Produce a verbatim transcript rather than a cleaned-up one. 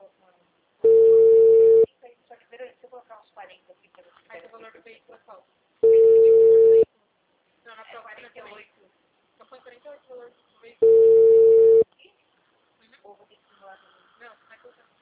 Só que primeiro, se eu colocar uns quarenta aqui para você. Aí o valor do veículo é qual? Não, na próxima quarenta e oito. Então põe quarenta e oito o valor do veículo. Ou vou ter que simular também. Não, vai colocar.